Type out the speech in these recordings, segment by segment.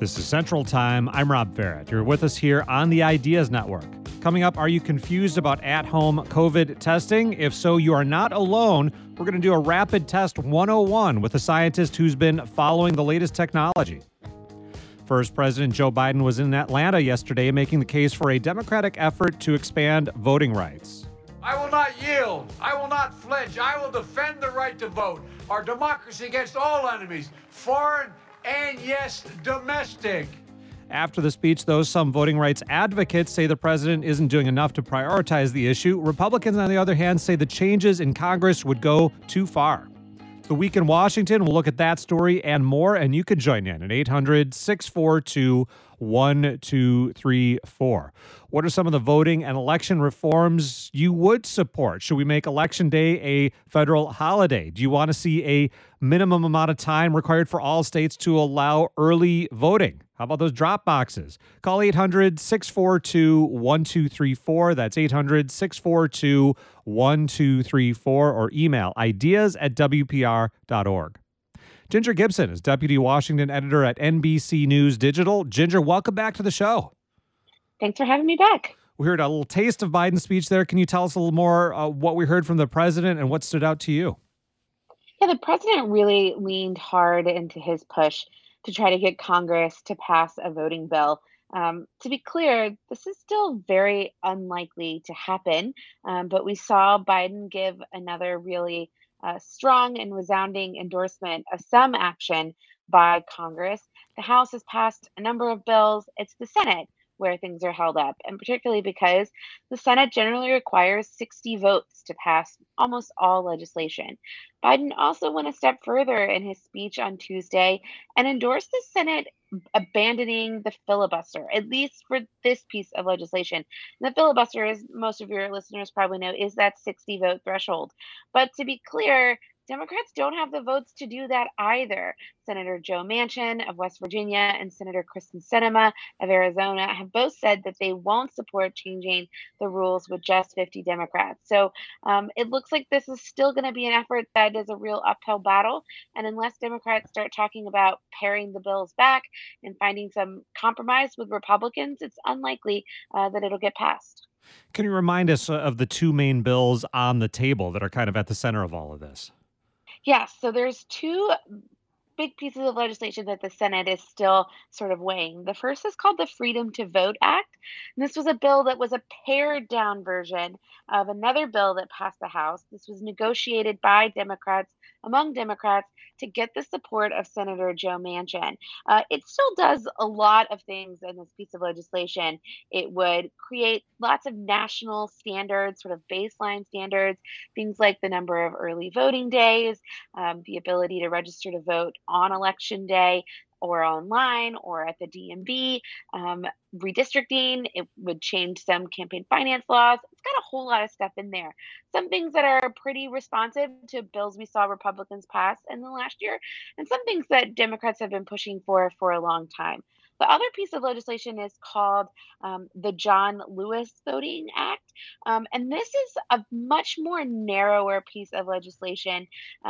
This is Central Time. I'm Rob Farrett. You're with us here on the Ideas Network. Coming up, are you confused about at-home COVID testing? If so, you are not alone. We're going to do a rapid test 101 with a scientist who's been following the latest technology. First, President Joe Biden was in Atlanta yesterday making the case for a Democratic effort to expand voting rights. I will not yield. I will not flinch. I will defend the right to vote. Our democracy against all enemies, foreign and, yes, domestic. After the speech, though, some voting rights advocates say the president isn't doing enough to prioritize the issue. Republicans, on the other hand, say the changes in Congress would go too far. The Week in Washington, we'll look at that story and more, and you can join in at 800-642-1234. What are some of the voting and election reforms you would support? Should we make Election Day a federal holiday? Do you want to see a minimum amount of time required for all states to allow early voting? How about those drop boxes? Call 800-642-1234. That's 800-642-1234 or email ideas@wpr.org. Ginger Gibson is Deputy Washington Editor at NBC News Digital. Ginger, welcome back to the show. Thanks for having me back. We heard a little taste of Biden's speech there. Can you tell us a little more what we heard from the president and what stood out to you? Yeah, the president really leaned hard into his push to try to get Congress to pass a voting bill. To be clear, this is still very unlikely to happen, but we saw Biden give another really strong and resounding endorsement of some action by Congress. The House has passed a number of bills. It's the Senate where things are held up, and particularly because the Senate generally requires 60 votes to pass almost all legislation. Biden also went a step further in his speech on Tuesday and endorsed the Senate abandoning the filibuster, at least for this piece of legislation. And the filibuster, as most of your listeners probably know, is that 60 vote threshold. But to be clear, Democrats don't have the votes to do that either. Senator Joe Manchin of West Virginia and Senator Kristen Sinema of Arizona have both said that they won't support changing the rules with just 50 Democrats. So it looks like this is still going to be an effort that is a real uphill battle. And unless Democrats start talking about paring the bills back and finding some compromise with Republicans, it's unlikely that it'll get passed. Can you remind us of the two main bills on the table that are kind of at the center of all of this? Yes, so there's two big pieces of legislation that the Senate is still sort of weighing. The first is called the Freedom to Vote Act. And this was a bill that was a pared down version of another bill that passed the House. This was negotiated by Democrats, among Democrats, to get the support of Senator Joe Manchin. It still does a lot of things in this piece of legislation. It would create lots of national standards, sort of baseline standards, things like the number of early voting days, the ability to register to vote on Election Day or online or at the DMV, redistricting. It would change some campaign finance laws. It's got a whole lot of stuff in there. Some things that are pretty responsive to bills we saw Republicans pass in the last year, and some things that Democrats have been pushing for a long time. The other piece of legislation is called the John Lewis Voting Act. And this is a much more narrower piece of legislation.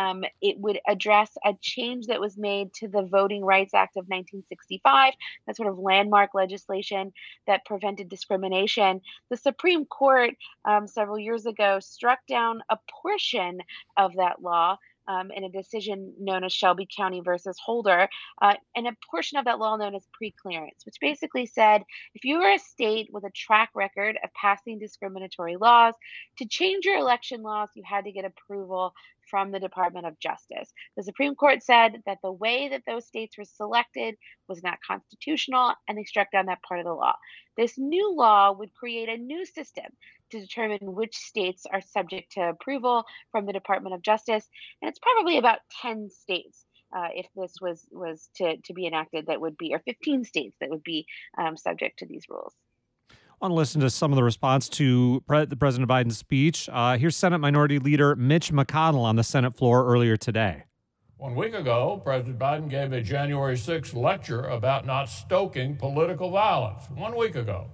It would address a change that was made to the Voting Rights Act of 1965, that sort of landmark legislation that prevented discrimination. The Supreme Court several years ago struck down a portion of that law in a decision known as Shelby County versus Holder, and a portion of that law known as preclearance, which basically said if you were a state with a track record of passing discriminatory laws, to change your election laws, you had to get approval from the Department of Justice. The Supreme Court said that the way that those states were selected was not constitutional, and they struck down that part of the law. This new law would create a new system to determine which states are subject to approval from the Department of Justice. And it's probably about 10 states, if this was to be enacted, that would be, or 15 states that would be subject to these rules. I want to listen to some of the response to the President Biden's speech. Here's Senate Minority Leader Mitch McConnell on the Senate floor earlier today. 1 week ago, President Biden gave a January 6th lecture about not stoking political violence. 1 week ago.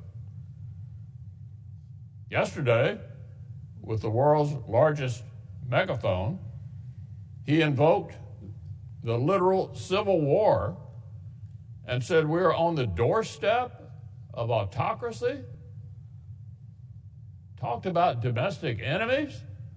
Yesterday, with the world's largest megaphone, he invoked the literal civil war and said we're on the doorstep of autocracy, talked about domestic enemies,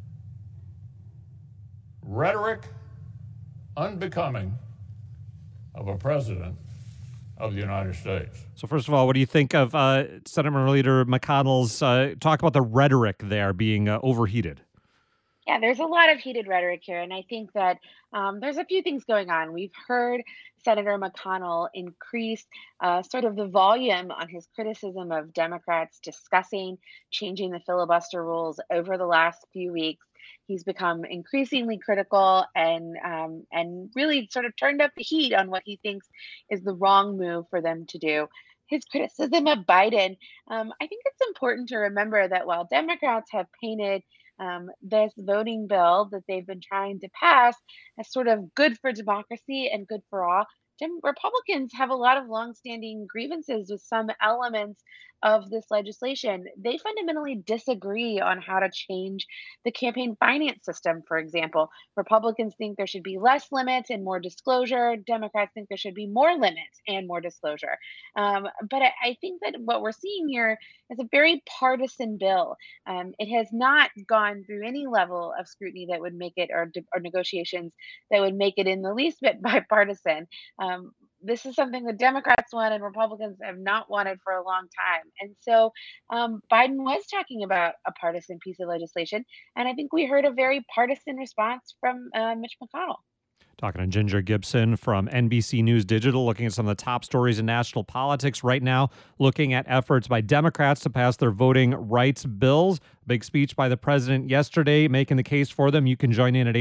rhetoric unbecoming of a president of the United States. So first of all, what do you think of Senate Minority Leader McConnell's talk about the rhetoric there being overheated? Yeah, there's a lot of heated rhetoric here, and I think that there's a few things going on. We've heard Senator McConnell increase sort of the volume on his criticism of Democrats discussing changing the filibuster rules over the last few weeks. He's become increasingly critical and really sort of turned up the heat on what he thinks is the wrong move for them to do. His criticism of Biden, I think it's important to remember that while Democrats have painted this voting bill that they've been trying to pass as sort of good for democracy and good for all, Republicans have a lot of longstanding grievances with some elements of this legislation. They fundamentally disagree on how to change the campaign finance system, for example. Republicans think there should be less limits and more disclosure. Democrats think there should be more limits and more disclosure. But I think that what we're seeing here is a very partisan bill. It has not gone through any level of scrutiny that would make it, or negotiations that would make it in the least bit bipartisan. This is something that Democrats want and Republicans have not wanted for a long time. And so Biden was talking about a partisan piece of legislation. And I think we heard a very partisan response from Mitch McConnell. Talking to Ginger Gibson from NBC News Digital, looking at some of the top stories in national politics right now, looking at efforts by Democrats to pass their voting rights bills. Big speech by the president yesterday making the case for them. You can join in at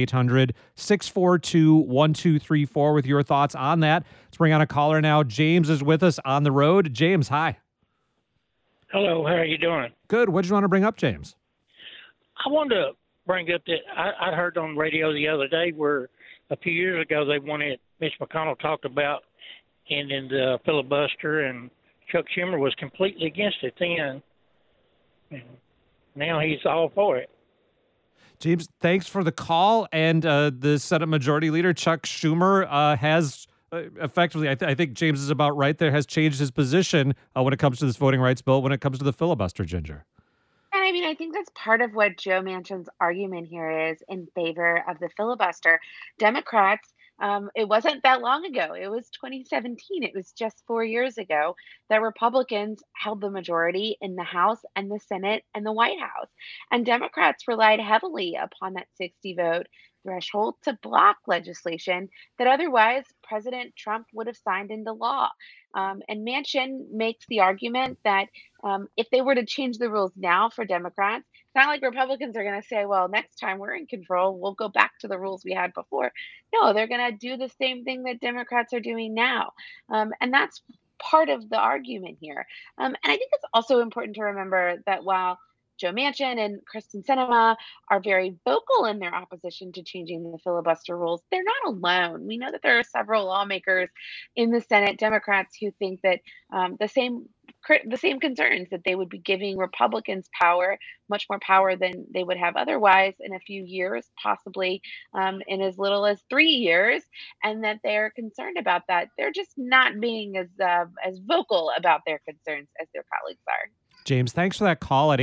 800-642-1234 with your thoughts on that. Let's bring on a caller now. James is with us on the road. James, hi. Hello, how are you doing? Good. What did you want to bring up, James? I wanted to bring up that I heard on radio the other day where a few years ago they wanted, Mitch McConnell talked about ending the filibuster, and Chuck Schumer was completely against it then. And now he's all for it. James, thanks for the call. And the Senate Majority Leader, Chuck Schumer, has effectively, I think James is about right there, has changed his position when it comes to this voting rights bill, when it comes to the filibuster, Ginger. And I mean, I think that's part of what Joe Manchin's argument here is in favor of the filibuster. Democrats, it wasn't that long ago. It was 2017. It was just 4 years ago that Republicans held the majority in the House and the Senate and the White House. And Democrats relied heavily upon that 60 vote threshold to block legislation that otherwise President Trump would have signed into law. And Manchin makes the argument that if they were to change the rules now for Democrats, it's not like Republicans are going to say, well, next time we're in control, we'll go back to the rules we had before. No, they're going to do the same thing that Democrats are doing now. And that's part of the argument here. And I think it's also important to remember that while Joe Manchin and Kristen Sinema are very vocal in their opposition to changing the filibuster rules, they're not alone. We know that there are several lawmakers in the Senate, Democrats, who think that the same concerns, that they would be giving Republicans power, much more power than they would have otherwise in a few years, possibly in as little as 3 years, and that they're concerned about that. They're just not being as vocal about their concerns as their colleagues are. James, thanks for that call at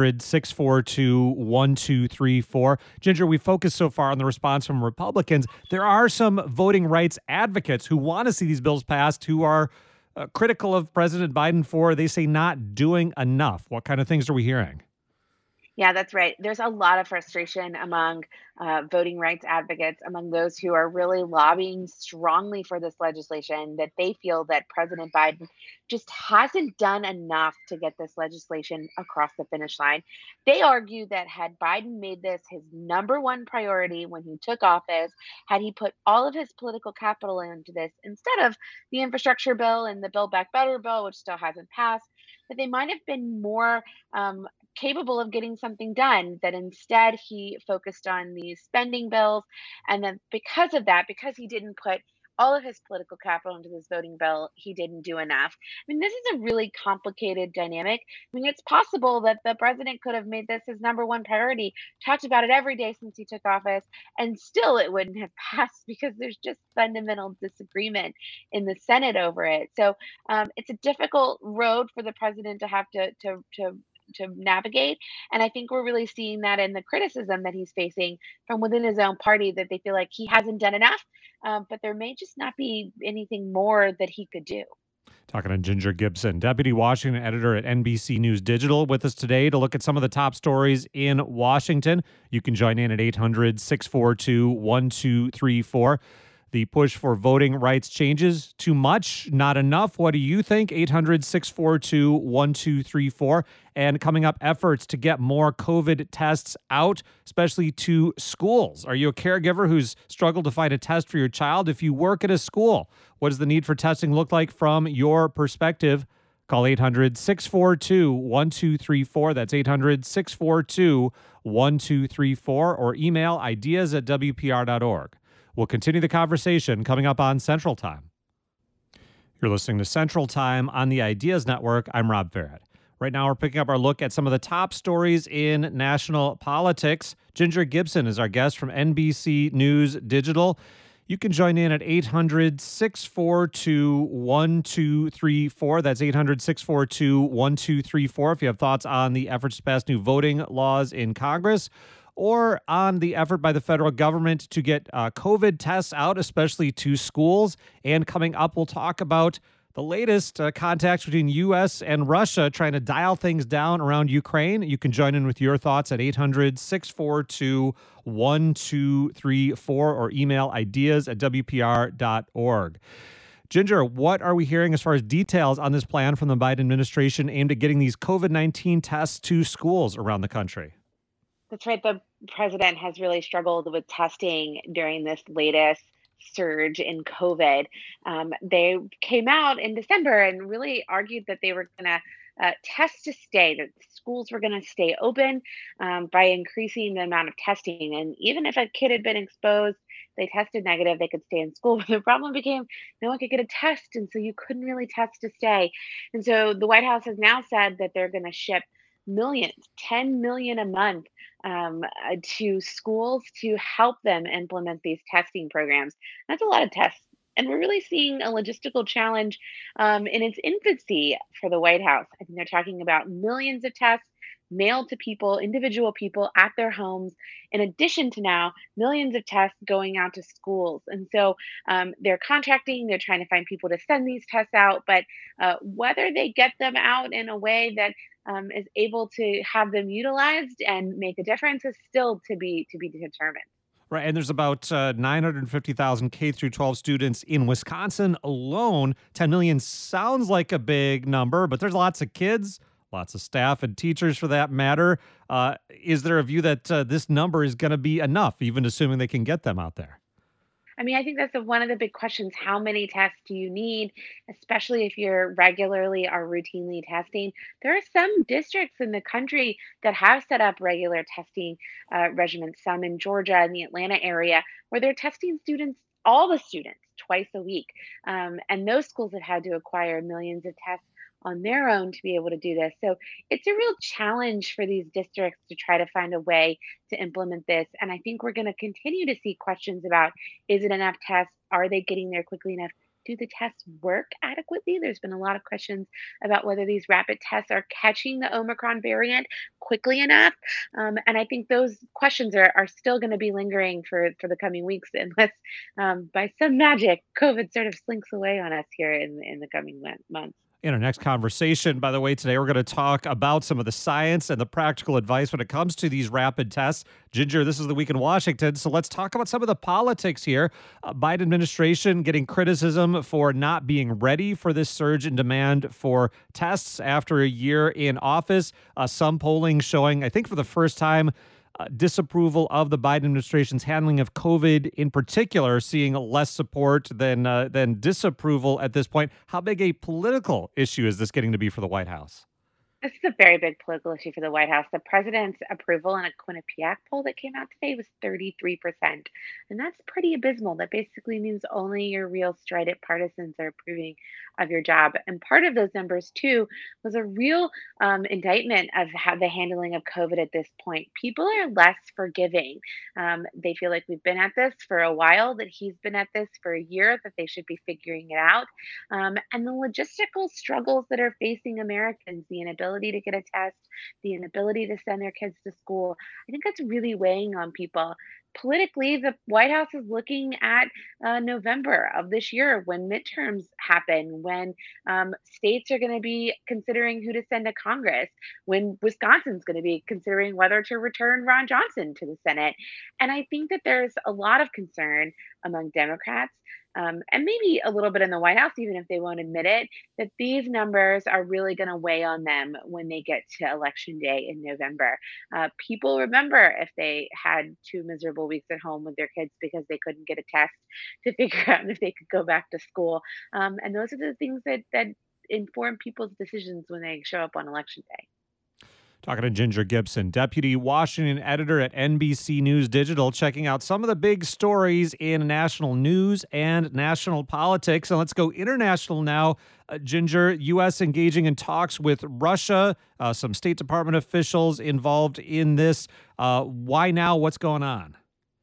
800-642-1234. Ginger, we focused so far on the response from Republicans. There are some voting rights advocates who want to see these bills passed, who are critical of President Biden for, they say, not doing enough. What kind of things are we hearing? Yeah, that's right. There's a lot of frustration among voting rights advocates, among those who are really lobbying strongly for this legislation, that they feel that President Biden just hasn't done enough to get this legislation across the finish line. They argue that had Biden made this his number one priority when he took office, had he put all of his political capital into this instead of the infrastructure bill and the Build Back Better bill, which still hasn't passed, that they might have been more capable of getting something done, that instead he focused on these spending bills. And then because of that, because he didn't put all of his political capital into this voting bill, he didn't do enough. I mean, this is a really complicated dynamic. I mean, it's possible that the president could have made this his number one priority, talked about it every day since he took office, and still it wouldn't have passed because there's just fundamental disagreement in the Senate over it. So it's a difficult road for the president to have to navigate. And I think we're really seeing that in the criticism that he's facing from within his own party, that they feel like he hasn't done enough, but there may just not be anything more that he could do. Talking to Ginger Gibson, Deputy Washington Editor at NBC News Digital, with us today to look at some of the top stories in Washington. You can join in at 800-642-1234. The push for voting rights changes. Too much? Not enough? What do you think? 800-642-1234. And coming up, efforts to get more COVID tests out, especially to schools. Are you a caregiver who's struggled to find a test for your child? If you work at a school, what does the need for testing look like from your perspective? Call 800-642-1234. That's 800-642-1234, or email ideas@wpr.org. We'll continue the conversation coming up on Central Time. You're listening to Central Time on the Ideas Network. I'm Rob Farrett. Right now, we're picking up our look at some of the top stories in national politics. Ginger Gibson is our guest from NBC News Digital. You can join in at 800-642-1234. That's 800-642-1234 if you have thoughts on the efforts to pass new voting laws in Congress, or on the effort by the federal government to get COVID tests out, especially to schools. And coming up, we'll talk about the latest contacts between U.S. and Russia trying to dial things down around Ukraine. You can join in with your thoughts at 800-642-1234 or email ideas@wpr.org. Ginger, what are we hearing as far as details on this plan from the Biden administration aimed at getting these COVID-19 tests to schools around the country? That's right. The president has really struggled with testing during this latest surge in COVID. They came out in December and really argued that they were going to test to stay, that schools were going to stay open by increasing the amount of testing. And even if a kid had been exposed, they tested negative, they could stay in school. But the problem became no one could get a test. And so you couldn't really test to stay. And so the White House has now said that they're going to ship millions, 10 million a month to schools to help them implement these testing programs. That's a lot of tests. And we're really seeing a logistical challenge in its infancy for the White House. I think they're talking about millions of tests mailed to people, individual people at their homes, in addition to now millions of tests going out to schools. And so they're contracting, they're trying to find people to send these tests out, but whether they get them out in a way that is able to have them utilized and make a difference is still to be determined. Right, and there's about 950,000 K through 12 students in Wisconsin alone. 10 million sounds like a big number, but there's lots of kids, lots of staff and teachers for that matter. Is there a view that this number is going to be enough, even assuming they can get them out there? I mean, I think that's one of the big questions. How many tests do you need, especially if you're regularly or routinely testing? There are some districts in the country that have set up regular testing regimens, some in Georgia and the Atlanta area, where they're testing students, all the students, twice a week. And those schools have had to acquire millions of tests on their own to be able to do this. So it's a real challenge for these districts to try to find a way to implement this. And I think we're going to continue to see questions about, is it enough tests? Are they getting there quickly enough? Do the tests work adequately? There's been a lot of questions about whether these rapid tests are catching the Omicron variant quickly enough. And I think those questions are still going to be lingering for the coming weeks, unless by some magic, COVID sort of slinks away on us here in the coming months. In our next conversation, by the way, today we're going to talk about some of the science and the practical advice when it comes to these rapid tests. Ginger, this is the Week in Washington, so let's talk about some of the politics here. Biden administration getting criticism for not being ready for this surge in demand for tests after a year in office. Some polling showing, I think for the first time, disapproval of the Biden administration's handling of COVID in particular, seeing less support than disapproval at this point. How big a political issue is this getting to be for the White House? This is a very big political issue for the White House. The president's approval in a Quinnipiac poll that came out today was 33%. And that's pretty abysmal. That basically means only your real strident partisans are approving of your job. And part of those numbers, too, was a real indictment of how the handling of COVID at this point. People are less forgiving. They feel like we've been at this for a while, that he's been at this for a year, that they should be figuring it out. And the logistical struggles that are facing Americans, the inability to get a test, the inability to send their kids to school, I think that's really weighing on people. Politically, the White House is looking at November of this year when midterms happen, when states are going to be considering who to send to Congress, when Wisconsin's going to be considering whether to return Ron Johnson to the Senate. And I think that there's a lot of concern among Democrats, and maybe a little bit in the White House, even if they won't admit it, that these numbers are really going to weigh on them when they get to Election Day in November. People remember if they had 2 miserable weeks at home with their kids because they couldn't get a test to figure out if they could go back to school. And those are the things that inform people's decisions when they show up on Election Day. Talking to Ginger Gibson, Deputy Washington Editor at NBC News Digital, checking out some of the big stories in national news and national politics. And let's go international now. Ginger, U.S. engaging in talks with Russia, some State Department officials involved in this. Why now? What's going on?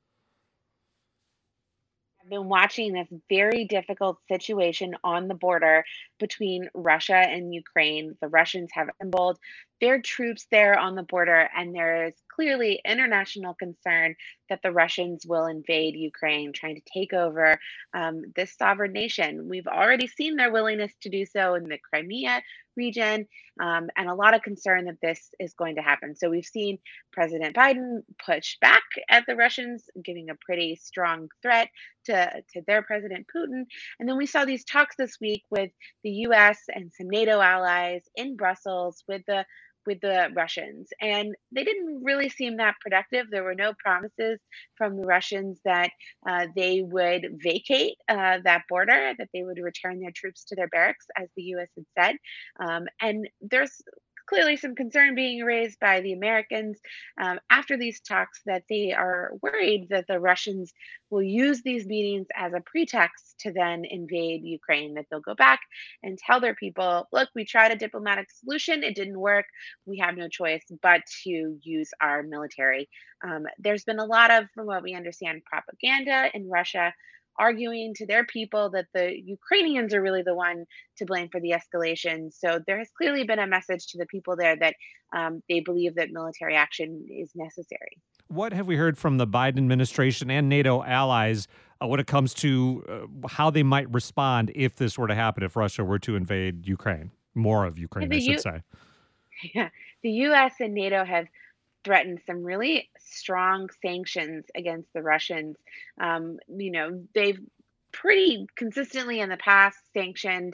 Been watching this very difficult situation on the border between Russia and Ukraine. The Russians have assembled their troops there on the border, and there is clearly international concern that the Russians will invade Ukraine, trying to take over this sovereign nation. We've already seen their willingness to do so in the Crimea region, and a lot of concern that this is going to happen. So we've seen President Biden push back at the Russians, giving a pretty strong threat to their President Putin. And then we saw these talks this week with the US and some NATO allies in Brussels with the Russians. And they didn't really seem that productive. There were no promises from the Russians that they would vacate that border, that they would return their troops to their barracks, as the US had said. And there's clearly some concern being raised by the Americans after these talks, that they are worried that the Russians will use these meetings as a pretext to then invade Ukraine, that they'll go back and tell their people, look, we tried a diplomatic solution, it didn't work, we have no choice but to use our military. There's been a lot of, from what we understand, propaganda in Russia arguing to their people that the Ukrainians are really the one to blame for the escalation. So there has clearly been a message to the people there that they believe that military action is necessary. What have we heard from the Biden administration and NATO allies when it comes to how they might respond if this were to happen, if Russia were to invade Ukraine? More of Ukraine, I should say. Yeah, the U.S. and NATO have threatened some really strong sanctions against the Russians. They've pretty consistently in the past sanctioned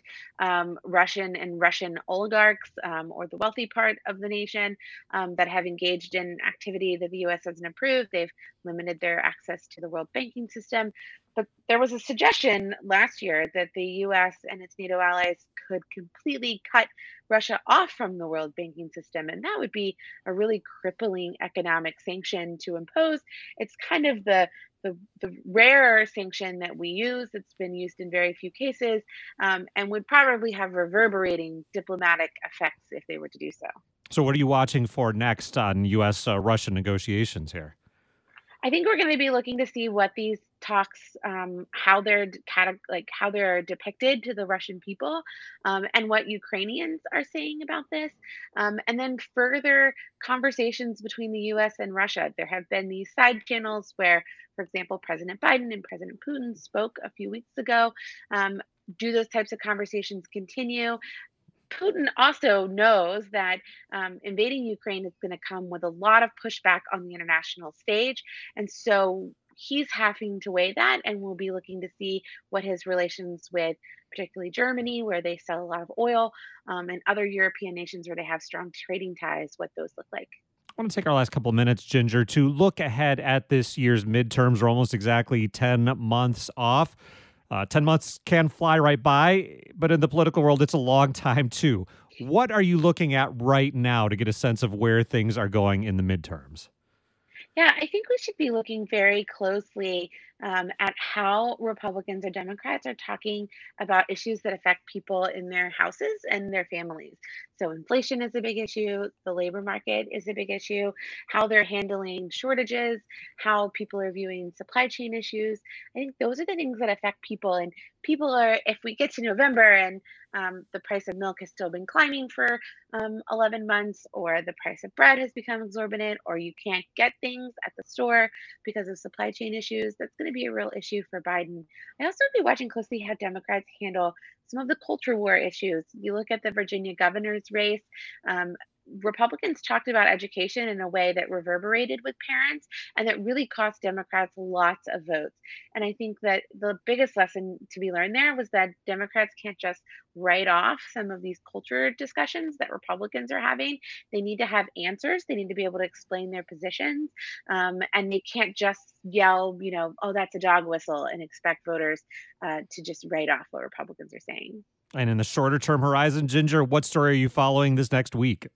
Russian oligarchs, or the wealthy part of the nation that have engaged in activity that the U.S. hasn't approved. They've limited their access to the world banking system. But there was a suggestion last year that the U.S. and its NATO allies could completely cut Russia off from the world banking system. And that would be a really crippling economic sanction to impose. It's kind of the rare sanction that we use. It's been used in very few cases, and would probably have reverberating diplomatic effects if they were to do so. So what are you watching for next on U.S.-Russia negotiations here? I think we're going to be looking to see what these talks, how they're depicted to the Russian people, and what Ukrainians are saying about this, and then further conversations between the U.S. and Russia. There have been these side channels where, for example, President Biden and President Putin spoke a few weeks ago. Do those types of conversations continue? Putin also knows that invading Ukraine is going to come with a lot of pushback on the international stage. And so he's having to weigh that, and we'll be looking to see what his relations with particularly Germany, where they sell a lot of oil, and other European nations where they have strong trading ties, what those look like. I want to take our last couple of minutes, Ginger, to look ahead at this year's midterms. We're almost exactly 10 months off. 10 months can fly right by, but in the political world, it's a long time too. What are you looking at right now to get a sense of where things are going in the midterms? Yeah, I think we should be looking very closely at how Republicans or Democrats are talking about issues that affect people in their houses and their families. So, inflation is a big issue, the labor market is a big issue, how they're handling shortages, how people are viewing supply chain issues. I think those are the things that affect people. And people are, if we get to November and the price of milk has still been climbing for 11 months, or the price of bread has become exorbitant, or you can't get things at the store because of supply chain issues, that's going to be a real issue for Biden. I also be watching closely how Democrats handle some of the culture war issues. You look at the Virginia governor's race. Um, Republicans talked about education in a way that reverberated with parents and that really cost Democrats lots of votes. And I think that the biggest lesson to be learned there was that Democrats can't just write off some of these culture discussions that Republicans are having. They need to have answers. They need to be able to explain their positions. And they can't just yell, oh, that's a dog whistle and expect voters to just write off what Republicans are saying. And in the shorter term horizon, Ginger, what story are you following this next week?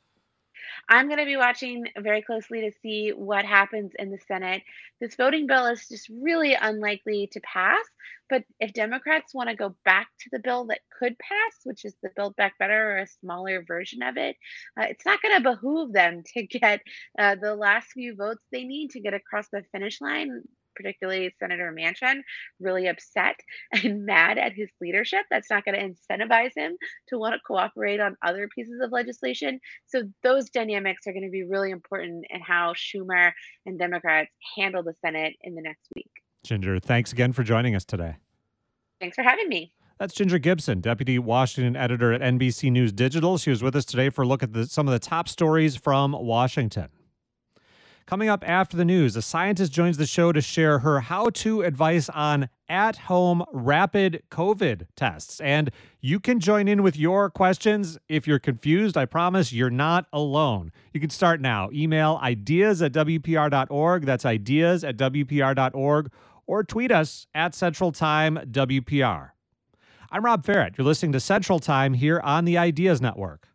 I'm going to be watching very closely to see what happens in the Senate. This voting bill is just really unlikely to pass. But if Democrats want to go back to the bill that could pass, which is the Build Back Better or a smaller version of it, it's not going to behoove them to get the last few votes they need to get across the finish line. Particularly Senator Manchin, really upset and mad at his leadership. That's not going to incentivize him to want to cooperate on other pieces of legislation. So those dynamics are going to be really important in how Schumer and Democrats handle the Senate in the next week. Ginger, thanks again for joining us today. Thanks for having me. That's Ginger Gibson, Deputy Washington Editor at NBC News Digital. She was with us today for a look at some of the top stories from Washington. Coming up after the news, a scientist joins the show to share her how-to advice on at-home rapid COVID tests. And you can join in with your questions. If you're confused, I promise you're not alone. You can start now. Email ideas@wpr.org. That's ideas@wpr.org. Or tweet us at Central Time WPR. I'm Rob Ferrett. You're listening to Central Time here on the Ideas Network.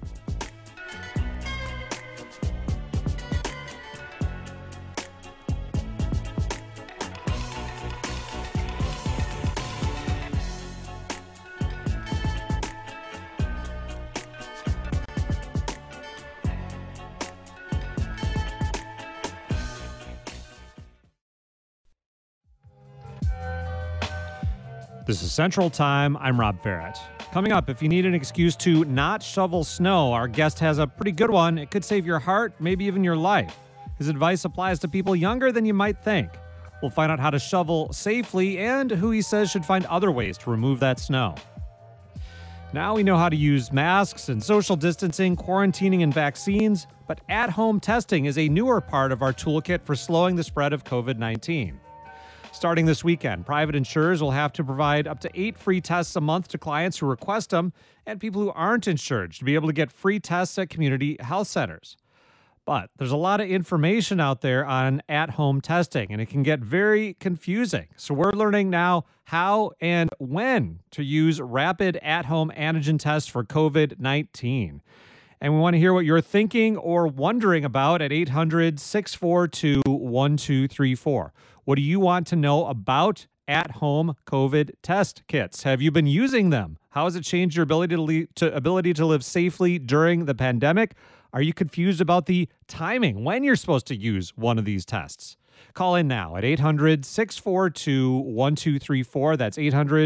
This is Central Time. I'm Rob Ferrett. Coming up, if you need an excuse to not shovel snow, our guest has a pretty good one. It could save your heart, maybe even your life. His advice applies to people younger than you might think. We'll find out how to shovel safely and who he says should find other ways to remove that snow. Now we know how to use masks and social distancing, quarantining, and vaccines, but at-home testing is a newer part of our toolkit for slowing the spread of COVID-19. Starting this weekend, private insurers will have to provide up to 8 free tests a month to clients who request them, and people who aren't insured to be able to get free tests at community health centers. But there's a lot of information out there on at-home testing, and it can get very confusing. So we're learning now how and when to use rapid at-home antigen tests for COVID-19. And we want to hear what you're thinking or wondering about at 800-642-1234. What do you want to know about at-home COVID test kits? Have you been using them? How has it changed your ability to live safely during the pandemic? Are you confused about the timing when you're supposed to use one of these tests? Call in now at 800-642-1234. That's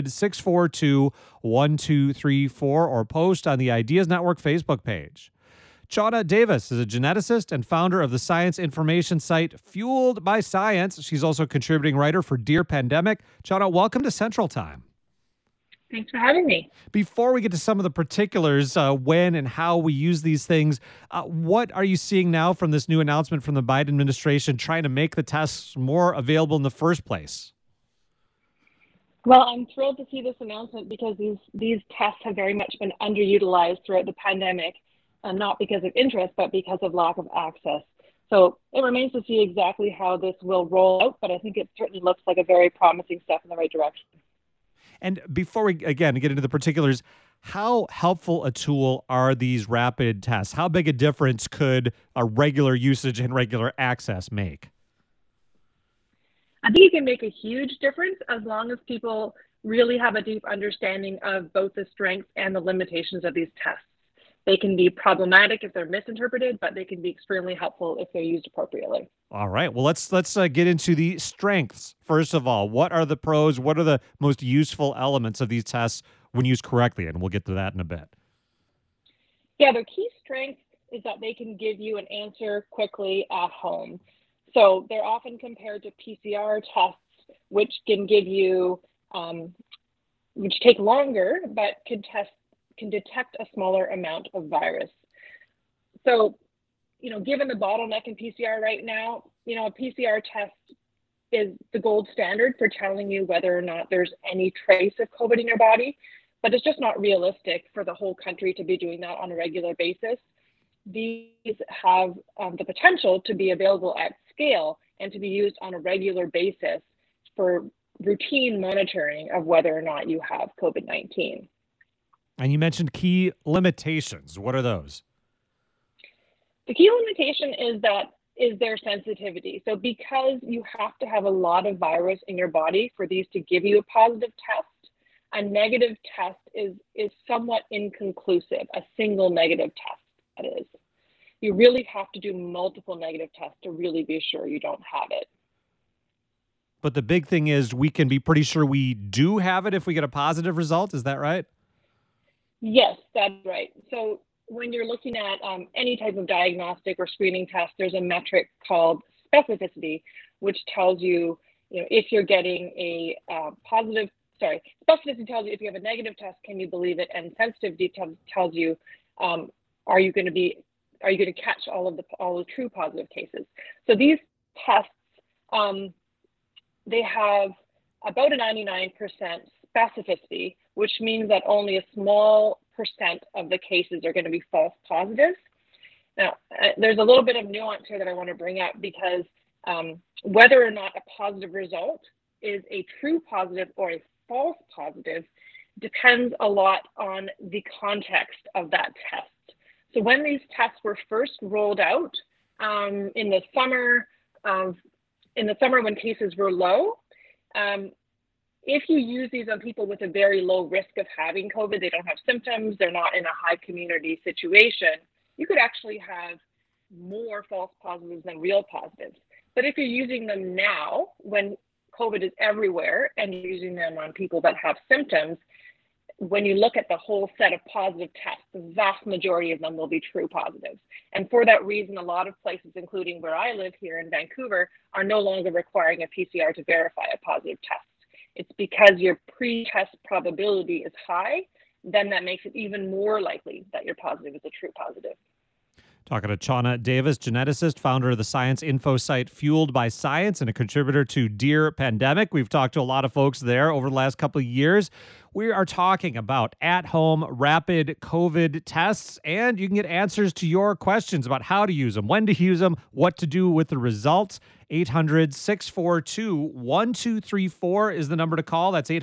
800-642-1234, or post on the Ideas Network Facebook page. Chana Davis is a geneticist and founder of the science information site Fueled by Science. She's also a contributing writer for Dear Pandemic. Chana, welcome to Central Time. Thanks for having me. Before we get to some of the particulars, when and how we use these things, what are you seeing now from this new announcement from the Biden administration trying to make the tests more available in the first place? Well, I'm thrilled to see this announcement because these tests have very much been underutilized throughout the pandemic, and not because of interest, but because of lack of access. So it remains to see exactly how this will roll out, but I think it certainly looks like a very promising step in the right direction. And before we, again, get into the particulars, How helpful a tool are these rapid tests? How big a difference could a regular usage and regular access make? I think it can make a huge difference as long as people really have a deep understanding of both the strengths and the limitations of these tests. They can be problematic if they're misinterpreted, but they can be extremely helpful if they're used appropriately. All right. Well, let's get into the strengths. First of all, what are the pros? What are the most useful elements of these tests when used correctly? And we'll get to that in a bit. Yeah, their key strength is that they can give you an answer quickly at home. So they're often compared to PCR tests, which can give you, which take longer, but can detect a smaller amount of virus. So, given the bottleneck in PCR right now, a PCR test is the gold standard for telling you whether or not there's any trace of COVID in your body, but it's just not realistic for the whole country to be doing that on a regular basis. These have the potential to be available at scale and to be used on a regular basis for routine monitoring of whether or not you have COVID-19. And you mentioned key limitations. What are those? The key limitation is their sensitivity. So because you have to have a lot of virus in your body for these to give you a positive test, a negative test is somewhat inconclusive, a single negative test, that is. You really have to do multiple negative tests to really be sure you don't have it. But the big thing is we can be pretty sure we do have it if we get a positive result. Is that right? Yes, that's right. So when you're looking at any type of diagnostic or screening test, there's a metric called specificity, which tells you, if you're getting a specificity tells you if you have a negative test, can you believe it? And sensitivity tells you, are you going to catch all the true positive cases? So these tests, they have about a 99% specificity, which means that only a small percent of the cases are going to be false positives. Now, there's a little bit of nuance here that I want to bring up because whether or not a positive result is a true positive or a false positive depends a lot on the context of that test. So when these tests were first rolled out in the summer when cases were low, if you use these on people with a very low risk of having COVID, they don't have symptoms, they're not in a high community situation, you could actually have more false positives than real positives. But if you're using them now, when COVID is everywhere, and you're using them on people that have symptoms, when you look at the whole set of positive tests, the vast majority of them will be true positives. And for that reason, a lot of places, including where I live here in Vancouver, are no longer requiring a PCR to verify a positive test. It's because your pre-test probability is high, then that makes it even more likely that your positive is a true positive. Talking to Chana Davis, geneticist, founder of the science info site Fueled by Science, and a contributor to Dear Pandemic. We've talked to a lot of folks there over the last couple of years. We are talking about at-home rapid COVID tests, and you can get answers to your questions about how to use them, when to use them, what to do with the results. 800-642-1234 is the number to call. That's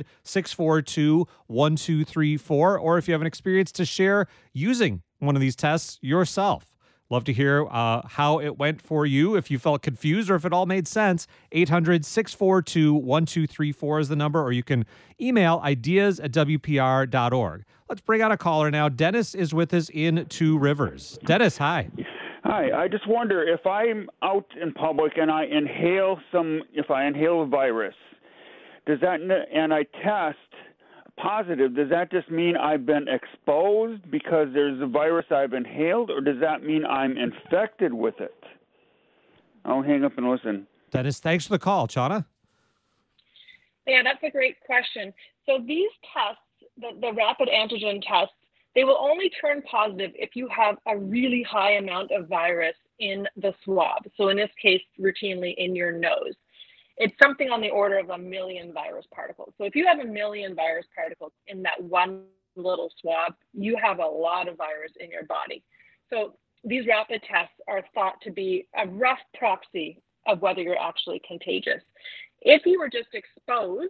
800-642-1234. Or if you have an experience to share using one of these tests yourself. Love to hear how it went for you, if you felt confused or if it all made sense. 800-642-1234 is the number, or you can email ideas@wpr.org. Let's bring out a caller now. Dennis is with us in Two Rivers. Dennis, hi. Hi, I just wonder if I'm out in public and I inhale a virus, and I test positive, does that just mean I've been exposed because there's a virus I've inhaled, or does that mean I'm infected with it? I'll hang up and listen. Dennis, thanks for the call. Chana? Yeah, that's a great question. So these tests, the rapid antigen tests, they will only turn positive if you have a really high amount of virus in the swab. So in this case, routinely in your nose. It's something on the order of 1 million virus particles. So if you have 1 million virus particles in that one little swab, you have a lot of virus in your body. So these rapid tests are thought to be a rough proxy of whether you're actually contagious. If you were just exposed,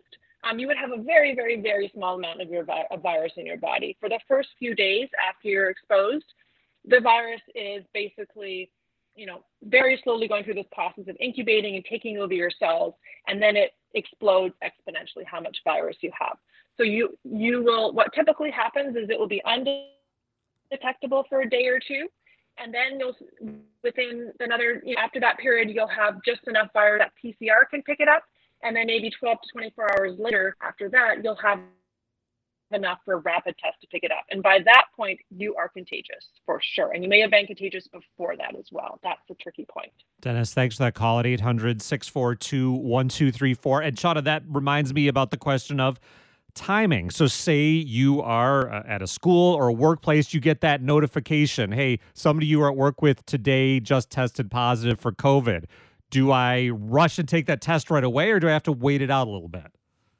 you would have a very, very, very small amount of of virus in your body. For the first few days after you're exposed, the virus is basically, very slowly going through this process of incubating and taking over your cells, and then it explodes exponentially how much virus you have. So you will, what typically happens is it will be undetectable for a day or two, and then within another, after that period, you'll have just enough virus that PCR can pick it up, and then maybe 12 to 24 hours later after that, you'll have enough for a rapid test to pick it up. And by that point, you are contagious for sure. And you may have been contagious before that as well. That's the tricky point. Dennis, thanks for that call at 800-642-1234. And Shauna, that reminds me about the question of timing. So say you are at a school or a workplace, you get that notification, hey, somebody you were at work with today just tested positive for COVID. Do I rush and take that test right away, or do I have to wait it out a little bit?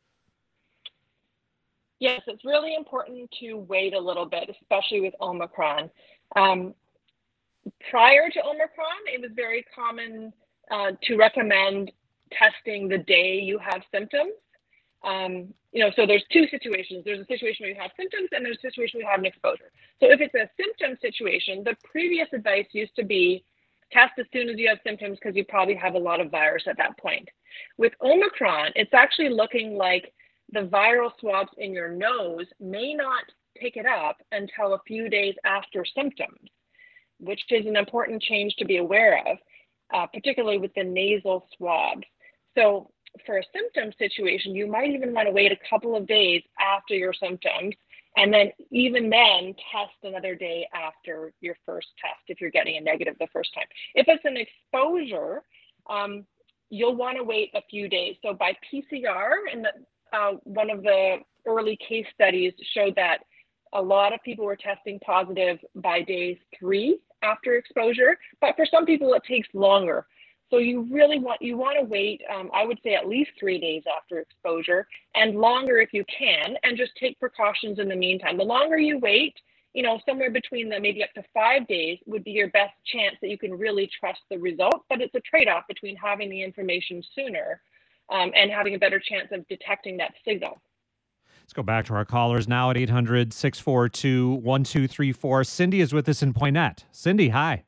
Yes, it's really important to wait a little bit, especially with Omicron. Prior to Omicron, it was very common to recommend testing the day you have symptoms. So there's two situations. There's a situation where you have symptoms, and there's a situation where you have an exposure. So if it's a symptom situation, the previous advice used to be test as soon as you have symptoms because you probably have a lot of virus at that point. With Omicron, it's actually looking like the viral swabs in your nose may not pick it up until a few days after symptoms, which is an important change to be aware of, particularly with the nasal swabs. So for a symptom situation, you might even want to wait a couple of days after your symptoms, and then even then test another day after your first test if you're getting a negative the first time. If it's an exposure, you'll want to wait a few days. So by PCR, and one of the early case studies showed that a lot of people were testing positive by day 3 after exposure, but for some people it takes longer. So you really want to wait, I would say at least 3 days after exposure, and longer if you can, and just take precautions in the meantime. The longer you wait, somewhere between maybe up to 5 days would be your best chance that you can really trust the result, but it's a trade-off between having the information sooner and having a better chance of detecting that signal. Let's go back to our callers now at 800-642-1234. Cindy is with us in Poynette. Cindy, hi.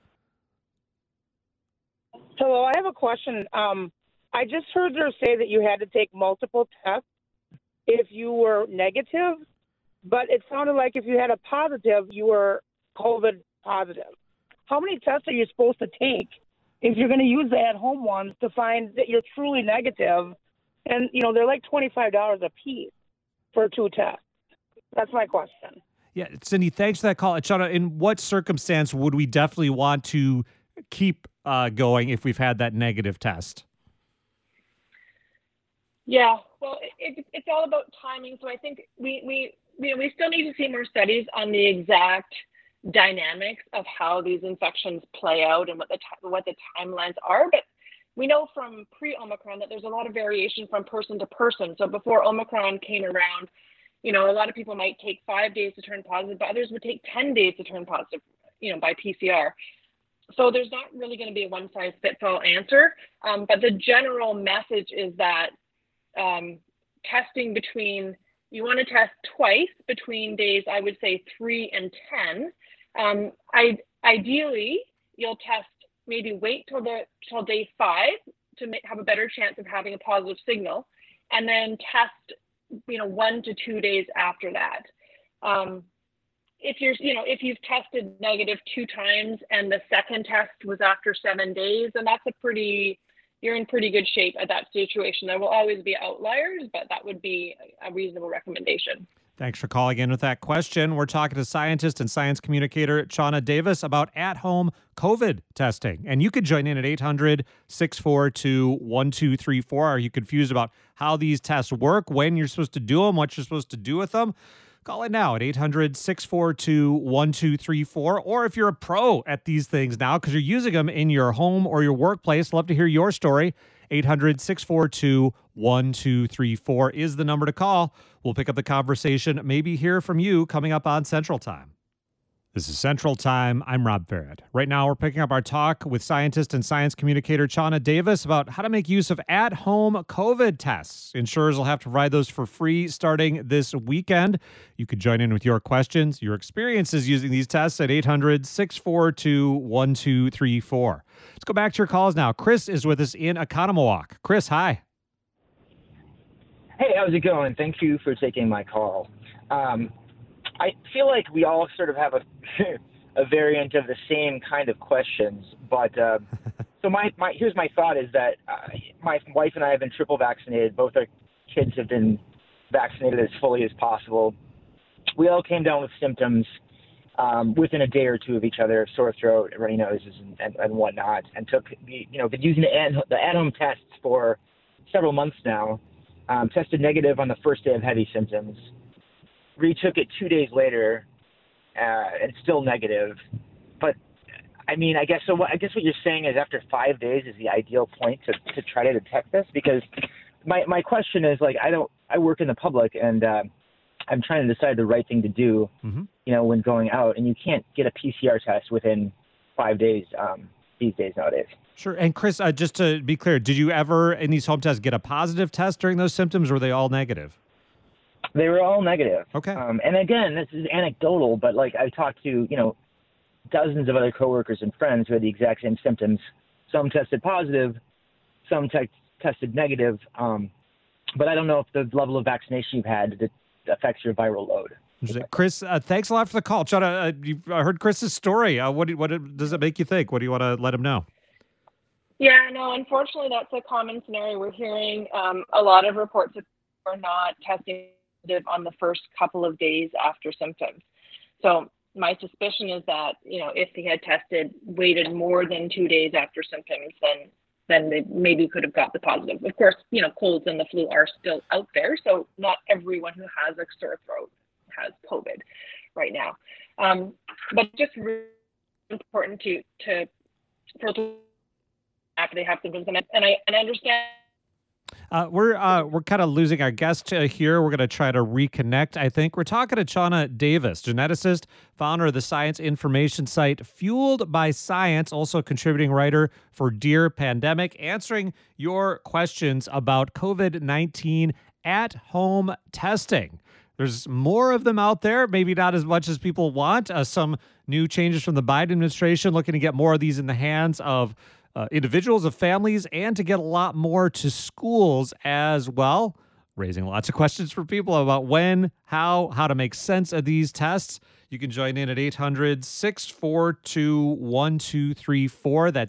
Hello, I have a question. I just heard her say that you had to take multiple tests if you were negative, but it sounded like if you had a positive, you were COVID positive. How many tests are you supposed to take if you're going to use the at-home ones to find that you're truly negative? And, they're like $25 a piece for 2 tests. That's my question. Yeah, Cindy, thanks for that call. Shauna, in what circumstance would we definitely want to keep going if we've had that negative test? Yeah, well, it's all about timing. So I think we still need to see more studies on the exact dynamics of how these infections play out and what the timelines are. But we know from pre-Omicron that there's a lot of variation from person to person. So before Omicron came around, a lot of people might take 5 days to turn positive, but others would take 10 days to turn positive, by PCR. So there's not really going to be a one-size-fits-all answer. But the general message is that testing you want to test twice between days, I would say 3 and 10. Ideally, you'll test, maybe wait till day 5 to have a better chance of having a positive signal, and then test, 1 to 2 days after that. If you've tested negative 2 times and the second test was after 7 days, then you're in pretty good shape at that situation. There will always be outliers, but that would be a reasonable recommendation. Thanks for calling in with that question. We're talking to scientist and science communicator Shauna Davis about at-home COVID testing. And you could join in at 800-642-1234. Are you confused about how these tests work, when you're supposed to do them, what you're supposed to do with them? Call it now at 800-642-1234. Or if you're a pro at these things now because you're using them in your home or your workplace, love to hear your story. 800-642-1234 is the number to call. We'll pick up the conversation, maybe hear from you coming up on Central Time. This is Central Time. I'm Rob Farrett. Right now, we're picking up our talk with scientist and science communicator Chana Davis about how to make use of at-home COVID tests. Insurers will have to provide those for free starting this weekend. You could join in with your questions, your experiences using these tests at 800-642-1234. Let's go back to your calls now. Chris is with us in Oconomowoc. Chris, hi. Hey, how's it going? Thank you for taking my call. I feel like we all sort of have a variant of the same kind of questions, but so here's my thought is that my wife and I have been triple vaccinated. Both our kids have been vaccinated as fully as possible. We all came down with symptoms within a day or two of each other, sore throat, runny noses, and whatnot, and been using the at-home tests for several months now. Tested negative on the first day of heavy symptoms. Retook it 2 days later, and still negative. But I mean, I guess what you're saying is after 5 days is the ideal point to try to detect this, because my question is, like, I work in the public, and I'm trying to decide the right thing to do, when going out, and you can't get a PCR test within 5 days these days nowadays. Sure. And Chris, just to be clear, did you ever in these home tests get a positive test during those symptoms, or were they all negative? They were all negative. Okay. And again, this is anecdotal, but like I talked to, dozens of other coworkers and friends who had the exact same symptoms. Some tested positive, some tested negative. But I don't know if the level of vaccination you've had affects your viral load. Chris, thanks a lot for the call. Chana, you heard Chris's story. What does it make you think? What do you want to let him know? Yeah, no, unfortunately, that's a common scenario. We're hearing a lot of reports that are not testing on the first couple of days after symptoms. So my suspicion is that, if they had waited more than 2 days after symptoms, then they maybe could have got the positive. Of course, colds and the flu are still out there, so not everyone who has a sore throat has COVID right now. But just really important to filter after they have symptoms, and I understand. We're kind of losing our guest here. We're going to try to reconnect, I think. We're talking to Chana Davis, geneticist, founder of the science information site Fueled by Science, also a contributing writer for Dear Pandemic, answering your questions about COVID-19 at-home testing. There's more of them out there, maybe not as much as people want. Some new changes from the Biden administration looking to get more of these in the hands of individuals, of families, and to get a lot more to schools as well, raising lots of questions for people about when, how to make sense of these tests. You can join in at 800-642-1234. That's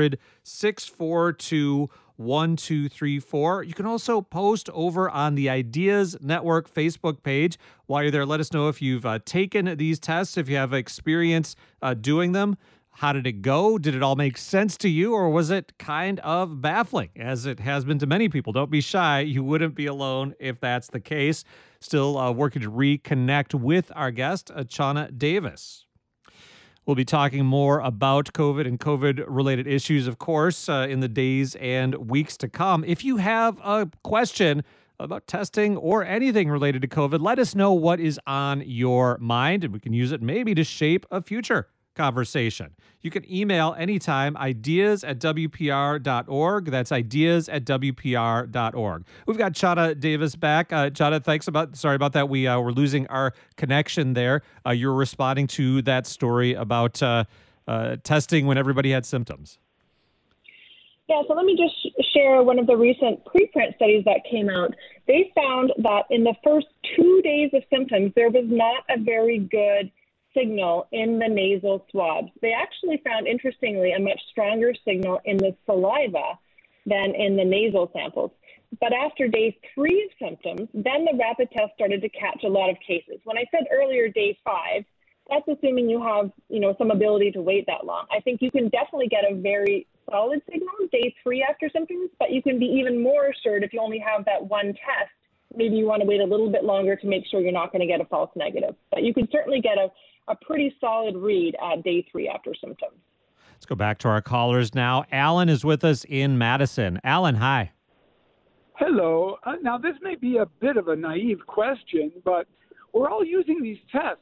800-642-1234. You can also post over on the Ideas Network Facebook page. While you're there, let us know if you've taken these tests, if you have experience doing them. How did it go? Did it all make sense to you, or was it kind of baffling, as it has been to many people? Don't be shy. You wouldn't be alone if that's the case. Still working to reconnect with our guest, Chana Davis. We'll be talking more about COVID and COVID-related issues, of course, in the days and weeks to come. If you have a question about testing or anything related to COVID, let us know what is on your mind, and we can use it maybe to shape a future conversation. You can email anytime, ideas@wpr.org. That's ideas@wpr.org. We've got Chana Davis back. Chana, sorry about that. We were losing our connection there. You're responding to that story about testing when everybody had symptoms. Yeah, so let me just share one of the recent preprint studies that came out. They found that in the first 2 days of symptoms, there was not a very good signal in the nasal swabs. They actually found, interestingly, a much stronger signal in the saliva than in the nasal samples. But after day 3 of symptoms, then the rapid test started to catch a lot of cases. When I said earlier day 5, that's assuming you have, some ability to wait that long. I think you can definitely get a very solid signal day 3 after symptoms, but you can be even more assured if you only have that one test. Maybe you want to wait a little bit longer to make sure you're not going to get a false negative. But you can certainly get a pretty solid read at day 3 after symptoms. Let's go back to our callers now. Alan is with us in Madison. Alan, hi. Hello. Now, this may be a bit of a naive question, but we're all using these tests.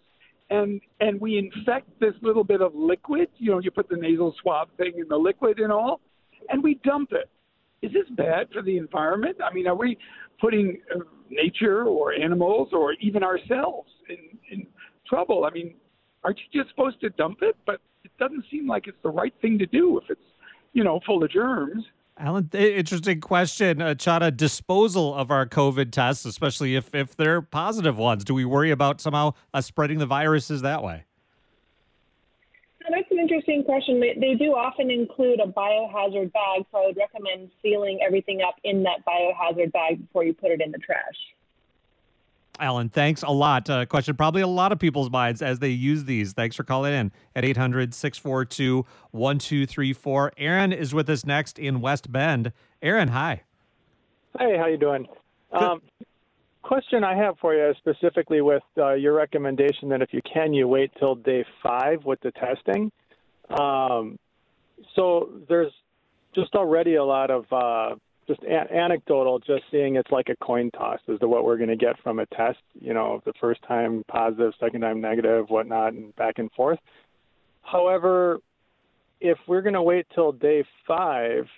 and we infect this little bit of liquid. You know, you put the nasal swab thing in the liquid and all, and we dump it. Is this bad for the environment? I mean, are we putting nature or animals or even ourselves in trouble? I mean, aren't you just supposed to dump it? But it doesn't seem like it's the right thing to do if it's, you know, full of germs. Alan, interesting question. Chana, disposal of our COVID tests, especially if they're positive ones. Do we worry about somehow spreading the viruses that way? That's an interesting question. They do often include a biohazard bag, so I would recommend sealing everything up in that biohazard bag before you put it in the trash. Alan, thanks a lot. Question probably a lot of people's minds as they use these. Thanks for calling in at 800-642-1234. Aaron is with us next in West Bend. Aaron, hi. Hey, how you doing? Question I have for you is specifically with your recommendation that if you can, you wait till day 5 with the testing. So there's just already a lot of just anecdotal, just seeing it's like a coin toss as to what we're going to get from a test, you know, the first time positive, second time negative, whatnot, and back and forth. However, if we're going to wait till day 5,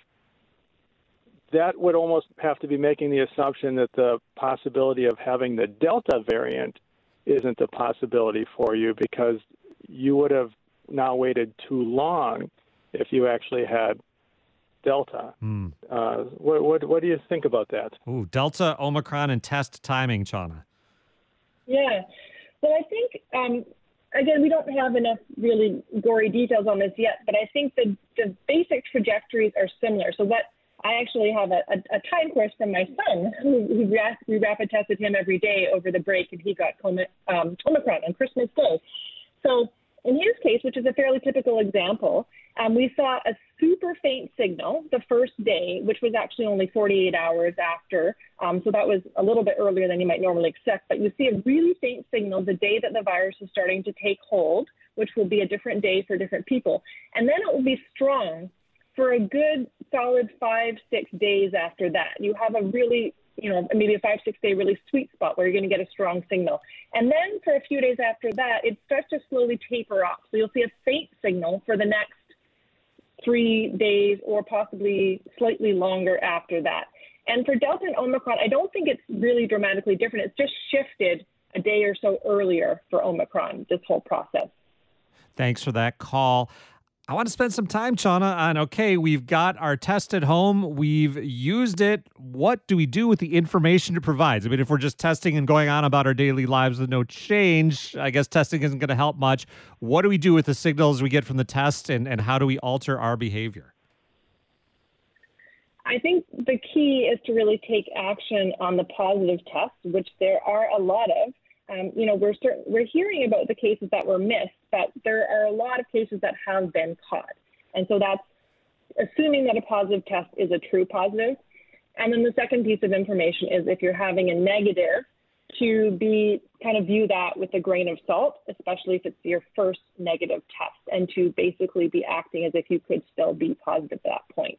that would almost have to be making the assumption that the possibility of having the Delta variant isn't a possibility for you, because you would have now waited too long if you actually had Delta. What do you think about that? Ooh, Delta, Omicron, and test timing, Chana. Yeah. Well, I think, again, we don't have enough really gory details on this yet, but I think the basic trajectories are similar. So what I actually have a time course from my son, who we rapid tested him every day over the break, and he got Omicron on Christmas Day. So in his case, which is a fairly typical example, we saw a super faint signal the first day, which was actually only 48 hours after. So that was a little bit earlier than you might normally expect. But you see a really faint signal the day that the virus is starting to take hold, which will be a different day for different people. And then it will be strong for a good solid 5-6 days after that. You have a really, maybe a 5-6 day really sweet spot where you're going to get a strong signal. And then for a few days after that, it starts to slowly taper off. So you'll see a faint signal for the next 3 days or possibly slightly longer after that. And for Delta and Omicron, I don't think it's really dramatically different. It's just shifted a day or so earlier for Omicron, this whole process. Thanks for that call. I want to spend some time, Chana, on, okay, we've got our test at home. We've used it. What do we do with the information it provides? I mean, if we're just testing and going on about our daily lives with no change, I guess testing isn't going to help much. What do we do with the signals we get from the test, and how do we alter our behavior? I think the key is to really take action on the positive tests, which there are a lot of. We're hearing about the cases that were missed, but there are a lot of cases that have been caught. And so that's assuming that a positive test is a true positive. And then the second piece of information is if you're having a negative, to view that with a grain of salt, especially if it's your first negative test, and to basically be acting as if you could still be positive at that point.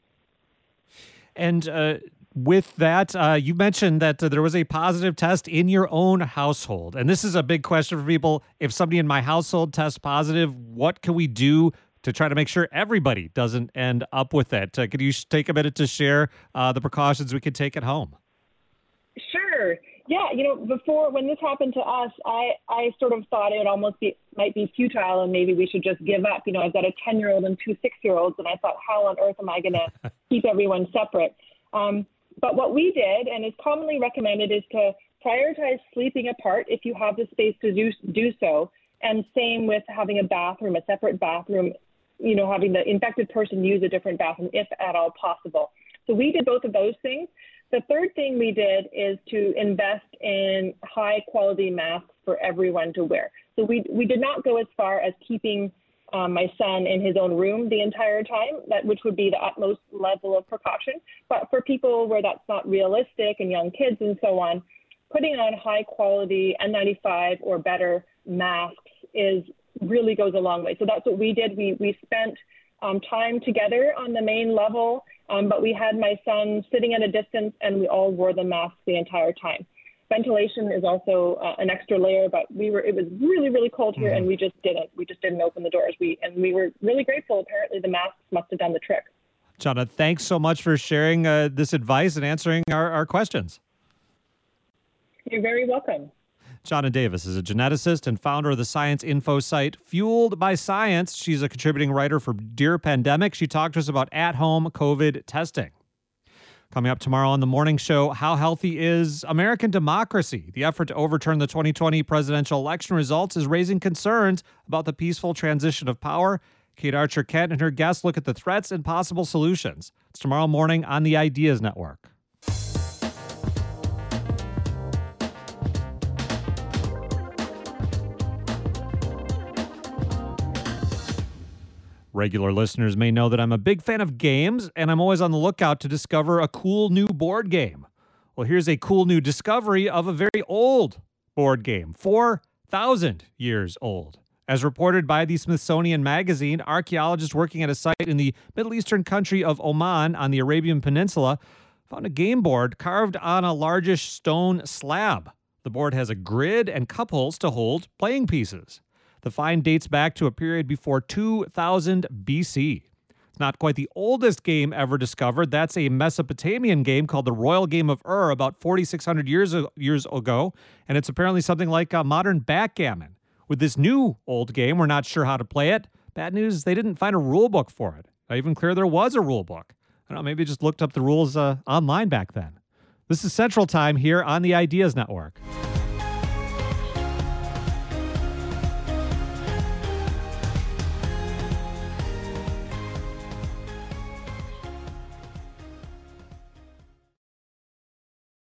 And with that, you mentioned that there was a positive test in your own household. And this is a big question for people. If somebody in my household tests positive, what can we do to try to make sure everybody doesn't end up with that? Could you take a minute to share the precautions we could take at home? Sure. Yeah, before, when this happened to us, I sort of thought it might be futile and maybe we should just give up. I've got a 10-year-old and 2 6-year-olds, and I thought, how on earth am I going to keep everyone separate? But what we did, and is commonly recommended, is to prioritize sleeping apart if you have the space to do so. And same with having a bathroom, a separate bathroom, having the infected person use a different bathroom if at all possible. So we did both of those things. The third thing we did is to invest in high quality masks for everyone to wear. So we did not go as far as keeping my son in his own room the entire time, which would be the utmost level of precaution. But for people where that's not realistic, and young kids and so on, putting on high quality N95 or better masks really goes a long way. So that's what we did. We spent time together on the main level, but we had my son sitting at a distance, and we all wore the mask the entire time. Ventilation is also an extra layer, but it was really, really cold here, and we just didn't open the doors. We were really grateful. Apparently the masks must have done the trick. Jonna, thanks so much for sharing this advice and answering our questions. You're very welcome. Jonna Davis is a geneticist and founder of the science info site Fueled by Science. She's a contributing writer for Dear Pandemic. She talked to us about at-home COVID testing. Coming up tomorrow on the morning show, how healthy is American democracy? The effort to overturn the 2020 presidential election results is raising concerns about the peaceful transition of power. Kate Archer-Kent and her guests look at the threats and possible solutions. It's tomorrow morning on the Ideas Network. Regular listeners may know that I'm a big fan of games, and I'm always on the lookout to discover a cool new board game. Well, here's a cool new discovery of a very old board game, 4,000 years old. As reported by the Smithsonian Magazine, archaeologists working at a site in the Middle Eastern country of Oman on the Arabian Peninsula found a game board carved on a largish stone slab. The board has a grid and cup holes to hold playing pieces. The find dates back to a period before 2000 BC. It's not quite the oldest game ever discovered. That's a Mesopotamian game called the Royal Game of Ur about 4,600 years ago, and it's apparently something like a modern backgammon. With this new old game, we're not sure how to play it. Bad news, they didn't find a rule book for it. Not even clear there was a rule book. I don't know, maybe just looked up the rules online back then. This is Central Time here on the Ideas Network.